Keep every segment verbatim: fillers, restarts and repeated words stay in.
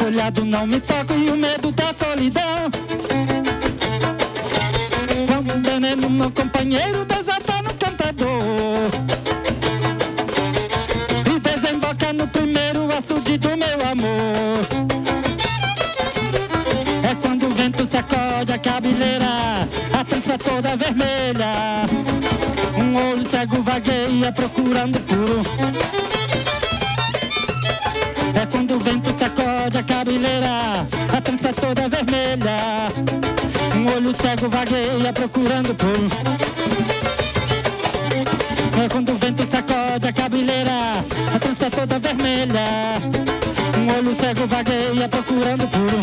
olhado não me toca e o medo da solidão. Vamos veneno, meu companheiro, desatar no cantador e desemboca no primeiro açude do meu amor. É quando o vento sacode a cabeleira, a trança toda vermelha, um olho cego vagueia procurando puro. É quando o vento sacode a cabeleira, a trança toda vermelha, um olho cego vagueia procurando puro. É quando o vento sacode a cabeleira, a trança toda vermelha, um olho cego vagueia procurando puro.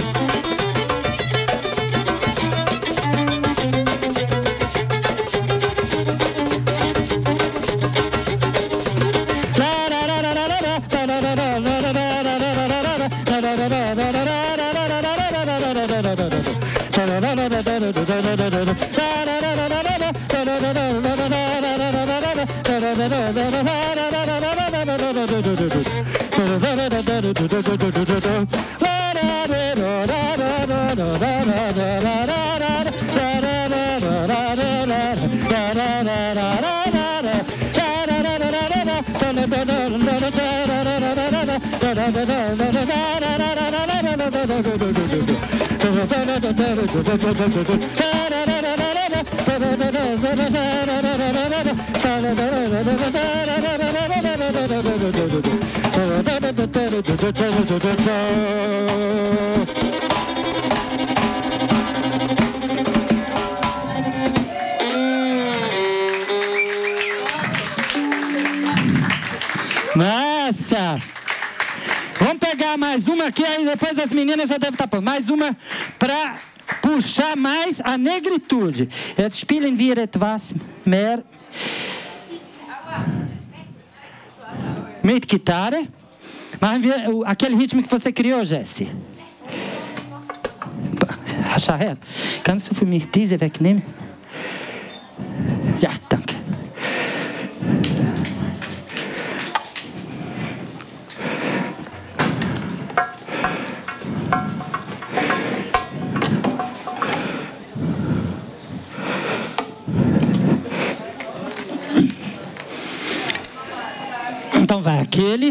Nossa! Vamos pegar mais uma aqui, aí depois as meninas já devem estar prontas. Mais uma para puxar mais a negritude. Jetzt spielen wir etwas mehr mit Gitarre. Machen wir aquele ritmo que você criou, Jesse. Shaher, kannst du für mich diese wegnehmen? Ja, danke. Então vai aquele.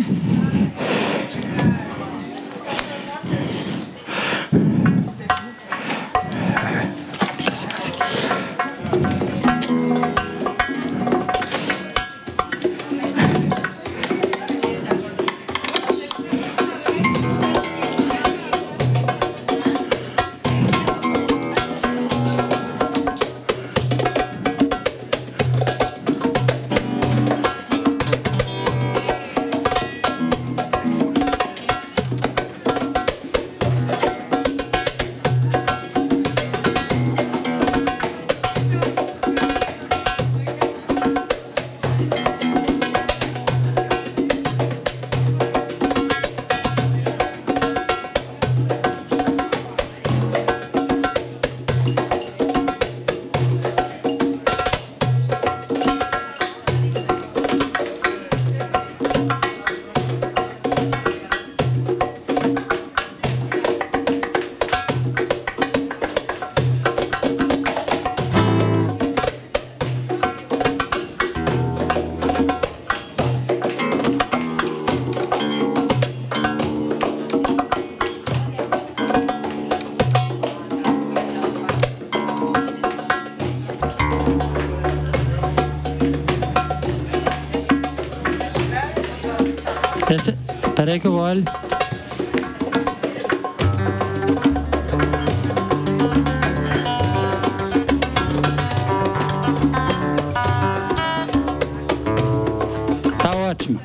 Esse, peraí que eu olho. Tá ótimo.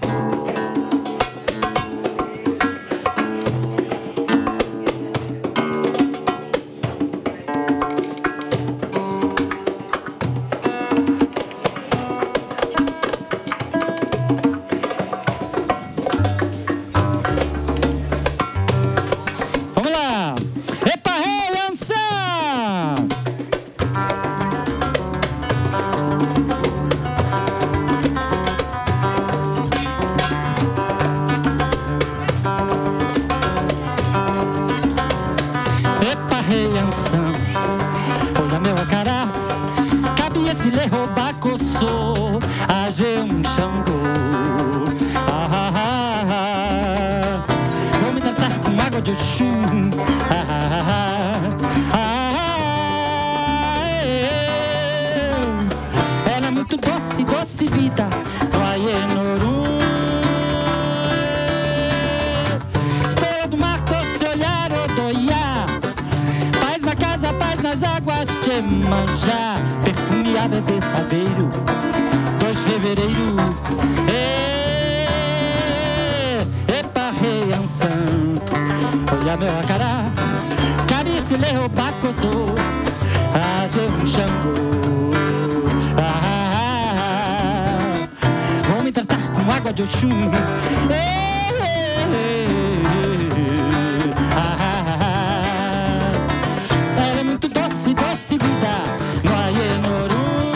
de Oxum. Ah, ah, ah, ah, é. Ela é muito doce, doce vida, no Aienorum. Estrela do mar, doce olhar, odoiar. Paz na casa, paz nas águas, te manjar. Perfume a bebê sabeiro, dois de fevereiro. Epa, rei ançã, olha meu acará. Carice, lhe roubar, cozô, fazer um xangô. Ah, ah, ah, vou me tratar com água de Oxum. Ela é muito doce, doce vida, no Aienorum.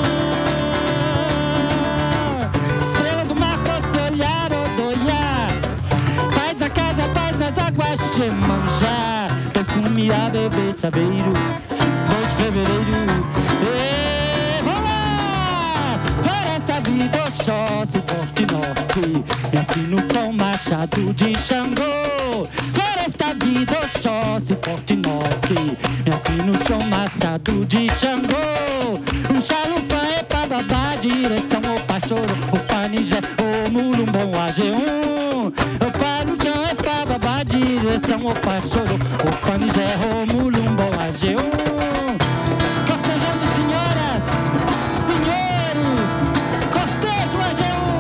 Estrela do mar, doce olhar, odoiar. Paz a casa, paz nas águas, te manjar. Perfume a bebê sabeiro, dois de fevereiro. Ei, vamos lá! Floresta, vida, Oxóssi, Forte Norte, me afino com machado de Xangô. Floresta, vida, Oxóssi, Forte Norte, me afino com machado de Xangô. O xalufã é pra babá, direção ao pachoro, o panijé, o mulumbom, a G um. O palujão é pra babá, direção ao pachoro, o panijé, o mulumbom, a G um. Cortejando senhoras, senhores, cortejo a G um.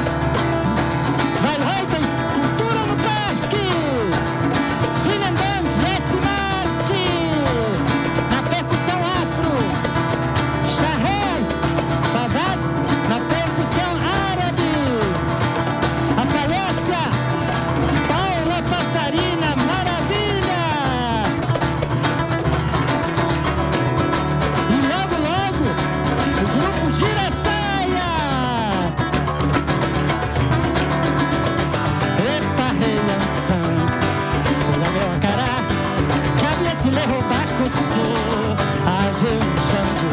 Vai Reuters, cultura no parque. Vinendan, Jesse Marte. Na percussão afro. Shaher, Fazaz, na percussão árabe. A Falécia, Paula Passarina, maravilha. E logo, logo, o grupo Girasaia. Epa, rei ançã, olha meu acará. Cabe esse lhe roubar, cozô, a G um Xangô.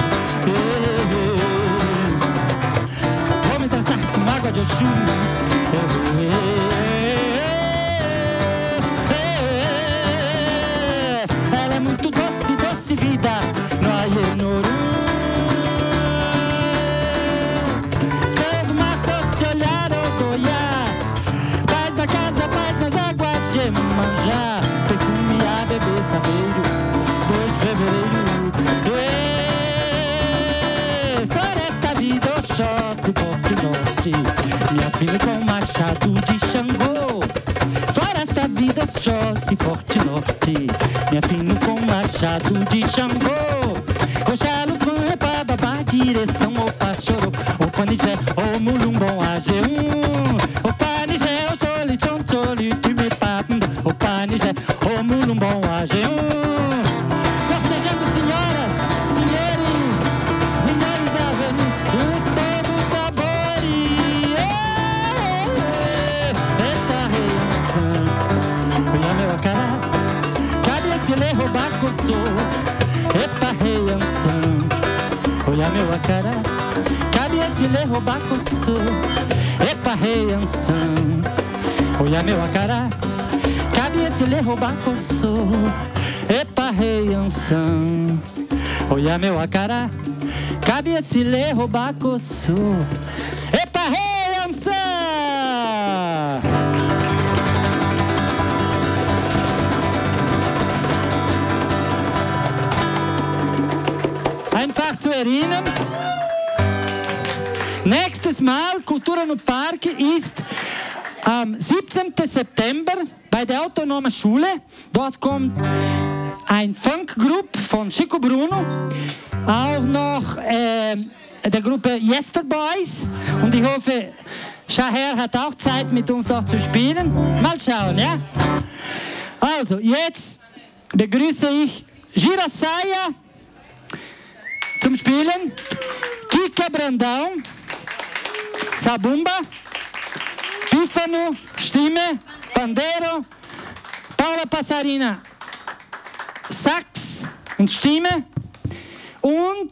Vou me tratar com água de Oxum. Ela é muito doce, doce vida, no Aienorum. Estrela do mar, doce olhar, odoiar. Paz na casa, paz nas águas, de manjar. Perfume a bebê sabeiro, dois de fevereiro. Floresta, vida, Oxóssi, Forte Norte, me afino com machado de Xangô. Floresta, vida, Oxóssi, Forte Norte, me afino com machado de Xangô. O xalufã é pra babá, direção ao pachoro, o panijé, o mulumbom, a G um. O panijé, o solição, solitume, papum, o panijé, o mulumbom, a G um. Cortejando senhoras, senhores, senhores avenues, de todos os sabores. Eita, rei ançã, olha meu acará. Cabe esse lhe roubar, cozô. Epa, rei ançã, olha meu acará. Cabe esse lhe roubar, cozô. Epa, rei ançã, olha meu acará. Cabe esse lhe roubar, cozô. Epa, rei ançã, olha meu acará. Cabe esse lhe roubar, cozô. Epa, rei ançã. Einfach zu erinnern, nächstes Mal Kultur no Parque ist am siebzehnten September bei der Autonomen Schule. Dort kommt ein Funkgruppe von Chico Bruno, auch noch äh, der Gruppe Yesterboys. Und ich hoffe, Shaher hat auch Zeit, mit uns dort zu spielen. Mal schauen, ja? Also, jetzt begrüße ich Girasaia zum Spielen, Kika Brandão, Sabumba, Pífano, Stimme, Pandeiro, Paula Passarina, Sax und Stimme und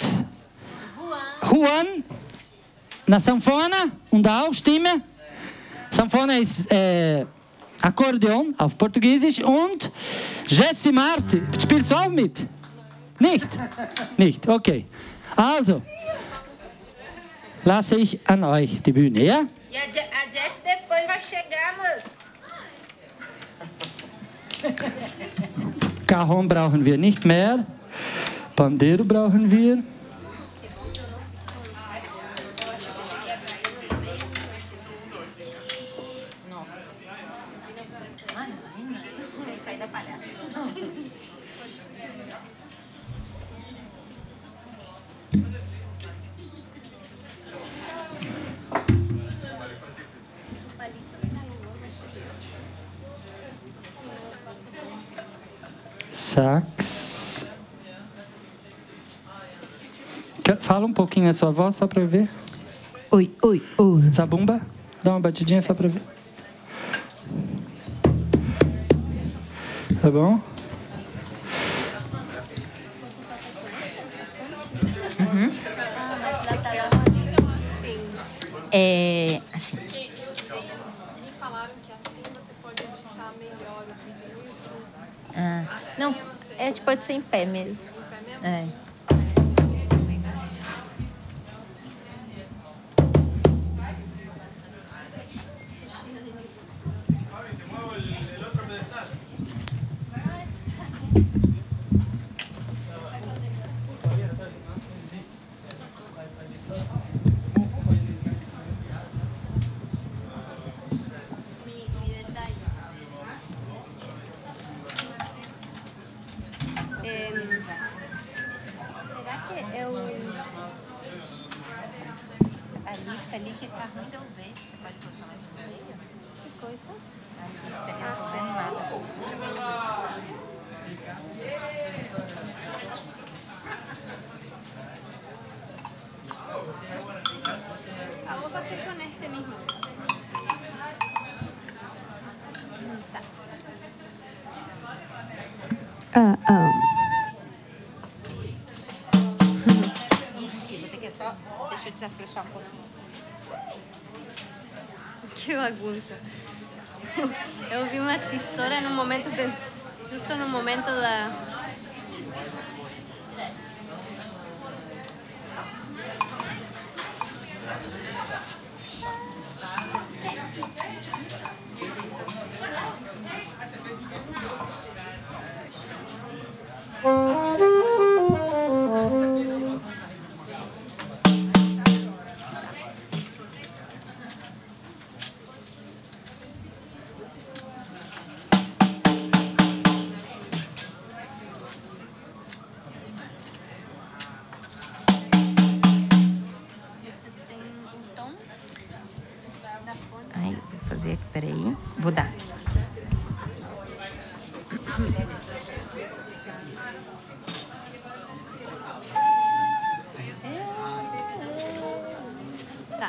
Juan na sanfona und auch Stimme. Sanfona ist äh, Akkordeon auf Portugiesisch und Jesse Martin. Spielst du auch mit? Nicht? Nicht, okay. Also, lasse ich an euch die Bühne, ja? E a Jess depois vai chegar, moço. Cajon brauchen wir nicht mehr. Pandeiro brauchen wir. Sax. Fala um pouquinho a sua voz só para eu ver. Oi, oi, oi. Zabumba, dá uma batidinha só para ver. Tá bom? Uhum. É assim. Me falaram que assim você pode editar melhor o vídeo no YouTube. Ah, não, é, pode ser em pé mesmo. Em pé mesmo? É. Ali que tá no teu veio. Você pode colocar mais um meio? Que coisa? A lista ali, eu não tô vendo nada. Ah, vou você conecta mesmo. Tá. Ah, ah. Ixi, vou ter que só... Deixa eu desafrouxar um pouquinho. Que bagunça. Eu vi uma tesoura no momento de, justo no momento da Ai, vou fazer aqui, peraí. Vou dar. tá.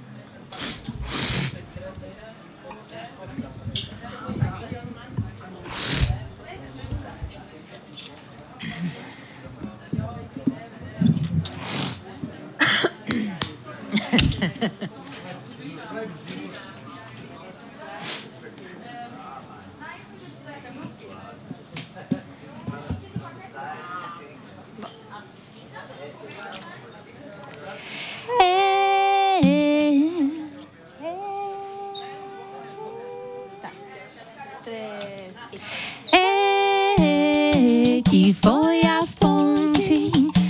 É que foi a fonte,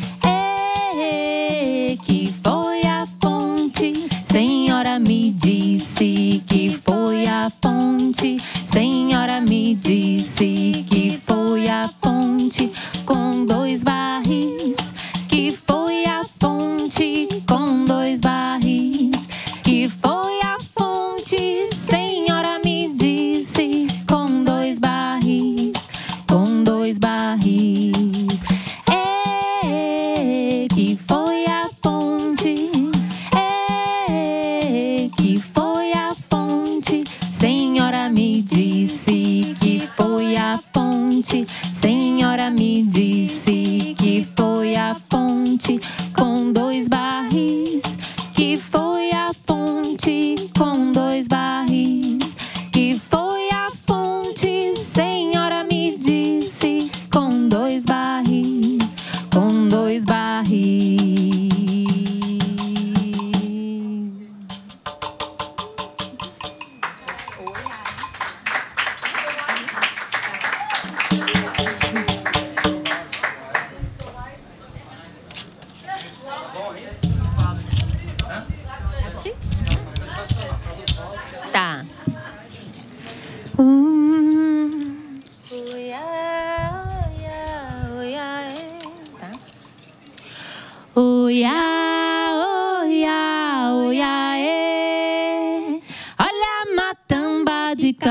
é que foi a fonte. Senhora me disse que foi a fonte. Senhora me disse que foi a fonte com dois barris. Que foi a fonte com dois barris. Que foi a fonte. Senhora me disse com dois barris. Com dois barris. É que foi a fonte. É que foi a fonte. Senhora me disse que foi a fonte. Senhora me disse que foi a fonte com dois barris. Que foi a fonte com dois barris. Que foi a fonte.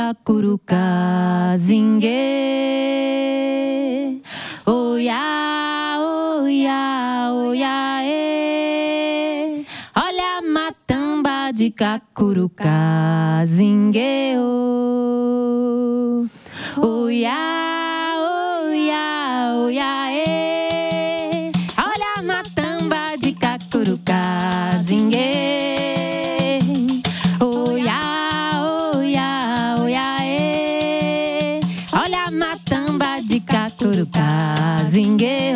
cacuruca, zingue. Oiá, oiá, oiá, ê. Olha a matamba de cacuruca, zingue. Oiá, oiá, oiá, ê. Olha a matamba de cacuruca, zingue. Oiá, oiá, oiá, ê. Olha a matamba de cacuruca, zingue.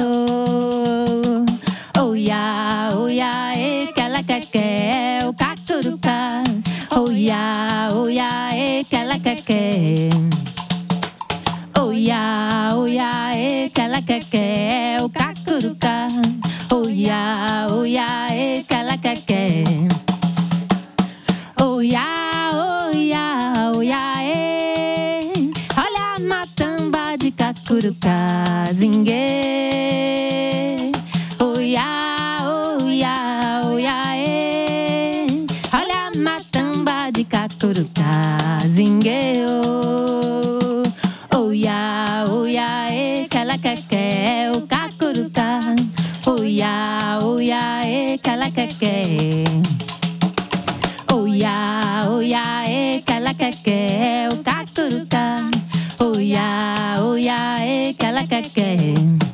Oiá, oiá, ê, que ela quer quer o cacuruca. Oiá, oiá, ê, que ela quer quer. Oiá, oiá, ê, que ela quer quer o cacuruca. Oiá, oiá, ê, que ela quer quer. Oiá, oiá, oiá, ê. Olha a matamba de cacuruca, zingue. Oiá, oiá, oiá, ê. Olha a matamba de cacuruca, zingue. Oiá, oiá, ê, que ela quer quer o cacuruca. Oiá, oiá, ê, que ela quer quer. Oiá, oiá, ê, que ela quer quer o cacuruca. Oiá, oiá, ê, que ela quer quer.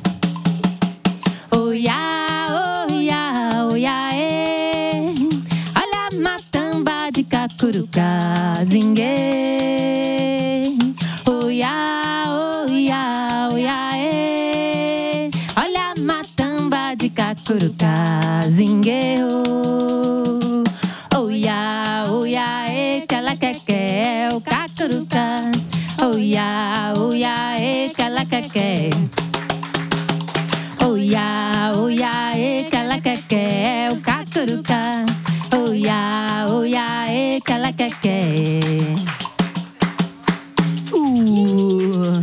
Oiá, oiá, oiá, ê. Olha a matamba de cacuruca, zingue. Oiá, oiá, oiá, ê. Olha a matamba de cacuruca, zingue. Oiá, oiá, ê, que ela quer quer o cacuruca. Oiá, oiá, ê, que ela quer quer. Oiá, oiá, ê, que ela quer quer o cacuruca. Oiá, oiá, ê, que ela quer quer. Uh.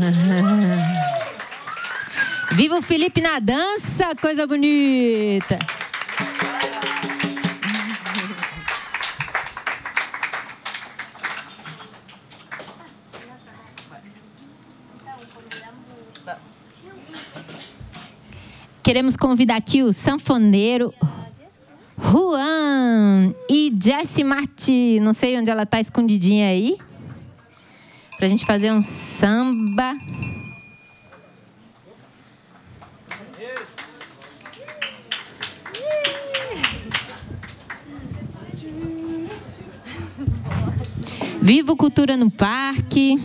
Viva o Felipe na dança, coisa bonita. Queremos convidar aqui o sanfoneiro Juan e Jessie Marti. Não sei onde ela está escondidinha aí. Pra gente fazer um samba. Viva o Cultura no Parque.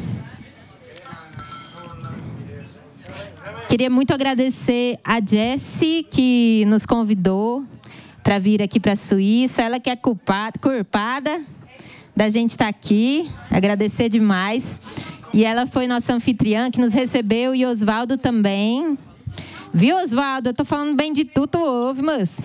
Queria muito agradecer a Jessie, que nos convidou para vir aqui para a Suíça. Ela que é culpada, culpada da gente estar aqui. Agradecer demais. E ela foi nossa anfitriã, que nos recebeu, e Osvaldo também. Viu, Osvaldo? Eu tô falando bem de tu, tu ouve, moço.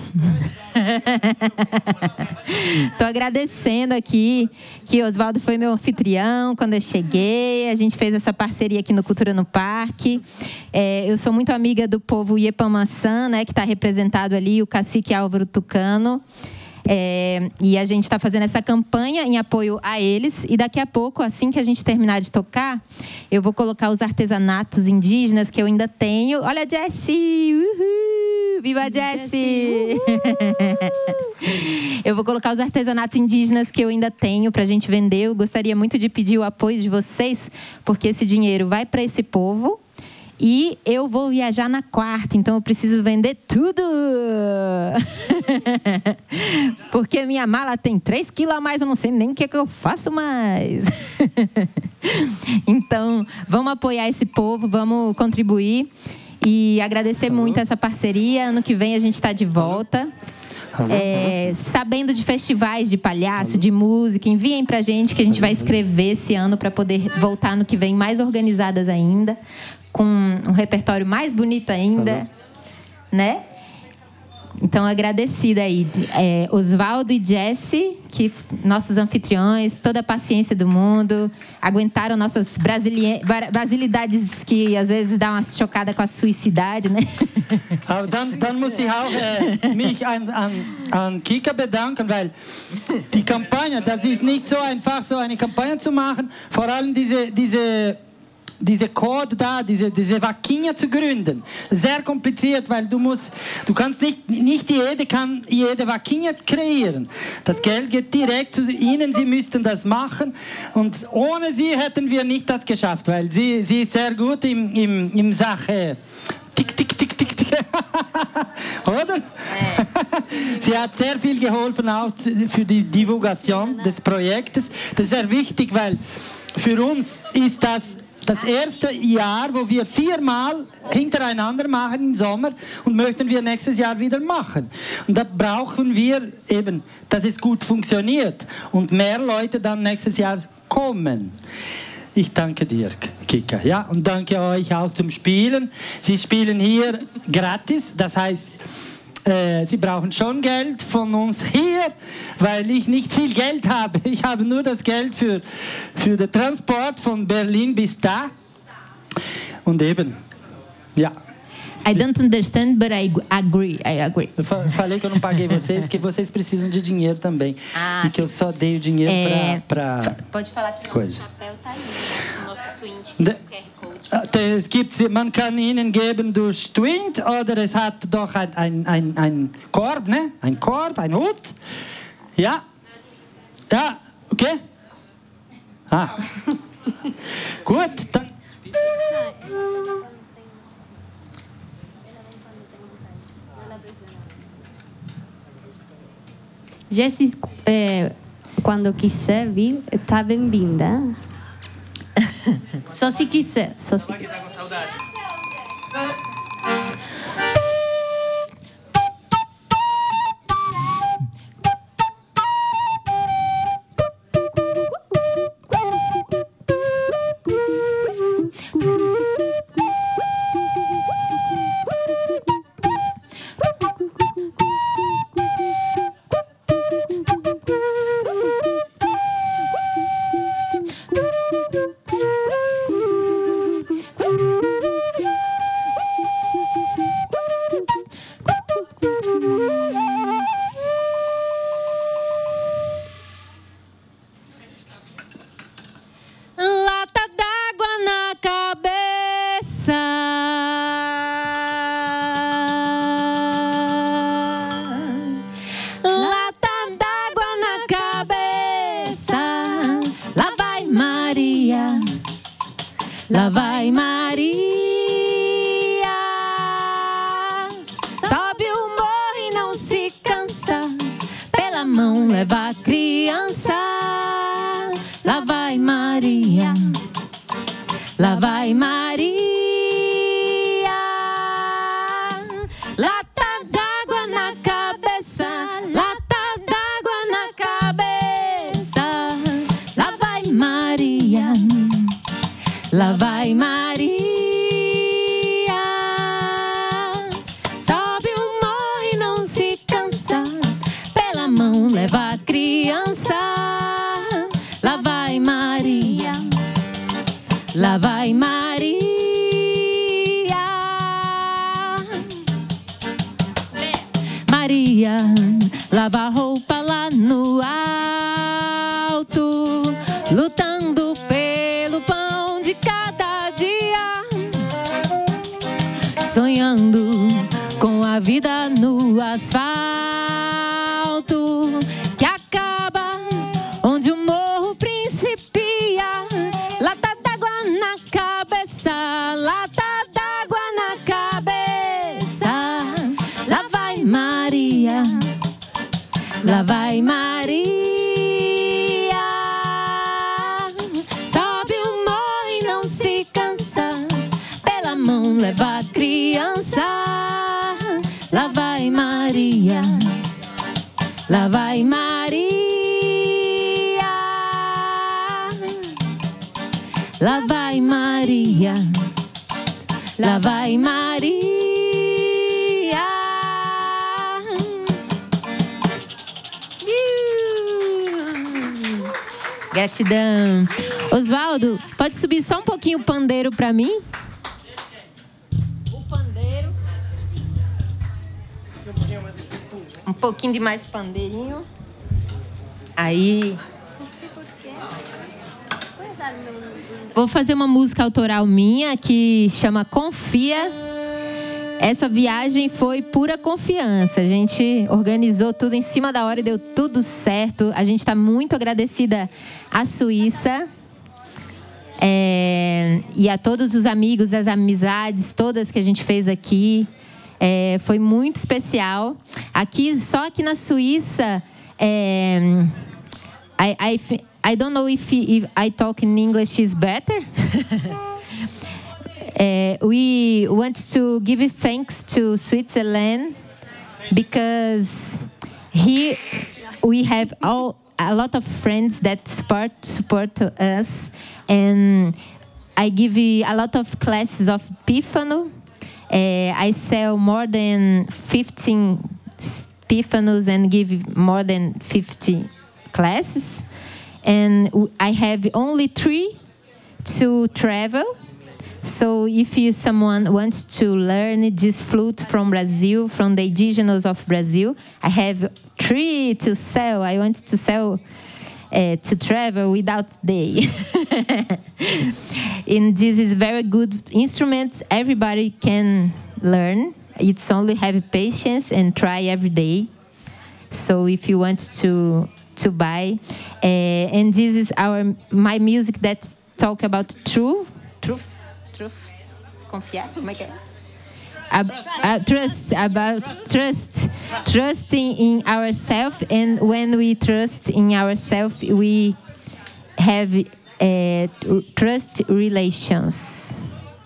Tô agradecendo aqui que Osvaldo foi meu anfitrião quando eu cheguei. A gente fez essa parceria aqui no Cultura no Parque. É, eu sou muito amiga do povo Iepamaçã, né, que está representado ali, o cacique Álvaro Tucano. É, e a gente está fazendo essa campanha em apoio a eles. E daqui a pouco, assim que a gente terminar de tocar, eu vou colocar os artesanatos indígenas que eu ainda tenho. Olha a Jessie! Uhul! Viva a Jessie! Eu vou colocar os artesanatos indígenas que eu ainda tenho para a gente vender. Eu gostaria muito de pedir o apoio de vocês, porque esse dinheiro vai para esse povo. E eu vou viajar na quarta, então eu preciso vender tudo. Porque minha mala tem três quilos a mais, eu não sei nem o que, é que eu faço mais. Então, vamos apoiar esse povo, vamos contribuir. E agradecer Alô? muito essa parceria. Ano que vem a gente está de volta. Alô? É, sabendo de festivais de palhaço, Alô? de música, enviem pra gente que a gente vai escrever esse ano para poder voltar ano que vem mais organizadas ainda, com um repertório mais bonito ainda, Alô? né? Então, agradecida aí. É, Osvaldo e Jesse, que nossos anfitriões, toda a paciência do mundo, aguentaram nossas brasili- brasilidades que às vezes dá uma chocada com a suicidade, né? Aber dann, dann muss ich auch äh, mich an, an, an Kika bedanken, weil die Kampagne, das ist nicht so einfach, so eine Kampagne zu machen, vor allem diese, diese diese Code da, diese, diese Vaquinha zu gründen. Sehr kompliziert, weil du musst, du kannst nicht, nicht jede kann jede Vaquinha kreieren. Das Geld geht direkt zu ihnen, sie müssten das machen und ohne sie hätten wir nicht das geschafft, weil sie, sie ist sehr gut im, im, im Sache tick, tick, tick, tick, tick. Oder? Sie hat sehr viel geholfen auch für die Divulgation des Projektes. Das ist sehr wichtig, weil für uns ist das das erste Jahr, wo wir viermal hintereinander machen im Sommer und möchten wir nächstes Jahr wieder machen. Und da brauchen wir eben, dass es gut funktioniert und mehr Leute dann nächstes Jahr kommen. Ich danke dir, Kika. Ja, und danke euch auch zum Spielen. Sie spielen hier gratis, das heißt, Äh, Sie brauchen schon Geld von uns hier, weil ich nicht viel Geld habe. Ich habe nur das Geld für, für den Transport von Berlin bis da. Und eben, ja. I don't understand, but I agree. I agree. Eu falei que eu não paguei vocês, que vocês precisam de dinheiro também. Ah, e que eu só dei o dinheiro é, para... Pra... Pode falar que o nosso chapéu tá aí. O nosso Twint tem um Q R Code. Es gibt, man kann ihnen geben durch Twint oder es hat doch ein, ein, ein, ein Korb, ne? Ein Korb, ein Hut. Ja. Ja, okay. Ah. Gut, dann... Jessie, é, quando quiser vir, está bem-vinda. Só se quiser. Só se quiser. Tá com saudade. Lá vai Maria, sobe o morro e não se cansa, pela mão leva a criança. Lá vai Maria, lá vai Maria, lata d'água na cabeça, lata d'água na cabeça. Lá vai Maria, lá vai Maria, sobe o morro e não se cansa, pela mão leva a criança. Lá vai Maria, lá vai Maria, Maria lava a roupa lá no alto, lutando pelo pão de cada dia, sonhando com a vida no asfalto que acaba onde o morro principia. Lata d'água na cabeça, lata d'água na cabeça. Lá vai Maria, lá vai Maria, sobe o morro e não se cansa, pela mão leva a criança. Lá vai Maria, lá vai Maria, lá vai Maria, lá vai Maria, Gratidão. Oswaldo, pode subir só um pouquinho o pandeiro para mim? O pandeiro. Um pouquinho de mais pandeirinho. Aí. Vou fazer uma música autoral minha que chama Confia. Essa viagem foi pura confiança. A gente organizou tudo em cima da hora e deu tudo certo. A gente está muito agradecida à Suíça é, e a todos os amigos, as amizades todas que a gente fez aqui. É, foi muito especial. Aqui, só aqui na Suíça, é, I, I, I don't know if, if I talk in English is better. Uh, we want to give thanks to Switzerland because here we have all a lot of friends that support support us, and I give a lot of classes of Pífano. Uh, I sell more than fifteen Pífanos and give more than fifty classes, and I have only three to travel. So if you, someone wants to learn this flute from Brazil, from the indigenous of Brazil, I have three to sell. I want to sell, uh, to travel without day. And this is very good instrument. Everybody can learn. It's only have patience and try every day. So if you want to to buy, uh, and this is our my music that talk about truth, truth. Truth. Confiar, como é que é? Ab uh, trust, about trust, trusting in ourselves, and when we trust in ourselves, we have uh, trust relations.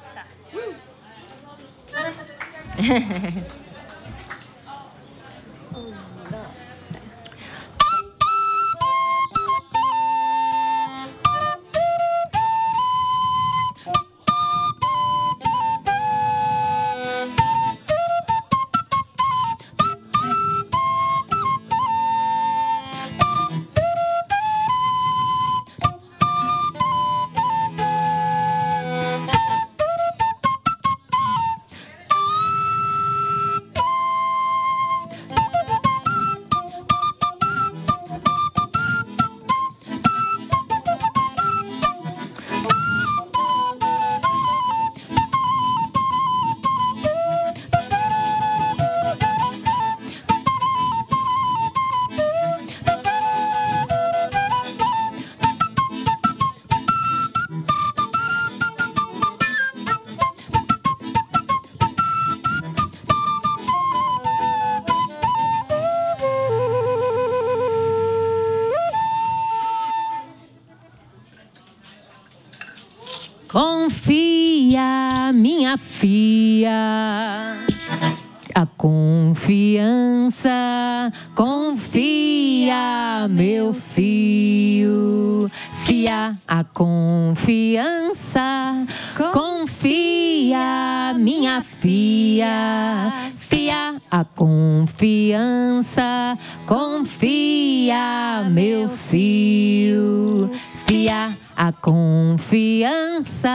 Confia, minha filha, a confiança, confia, meu filho, fia, a confiança, confia, minha filha, fia, a confiança, confia, meu filho, fia, a confiança,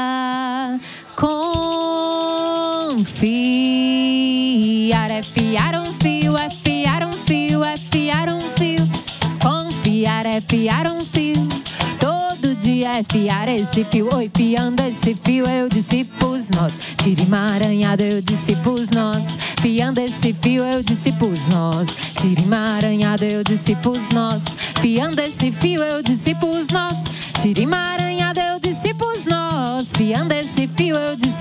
confiar é fiar um fio, é fiar um fio, é fiar um fio, confiar é fiar um fio, todo dia é fiar esse fio, oi, fiando esse fio, eu disse pros nós, tira emaranhado, eu disse pros nós, fiando esse fio, eu disse pros nós, tira emaranhado, eu disse pros nós, fiando esse fio, eu disse pros nós, tira emaranhado, eu disse pros nós, fiando esse fio, eu disse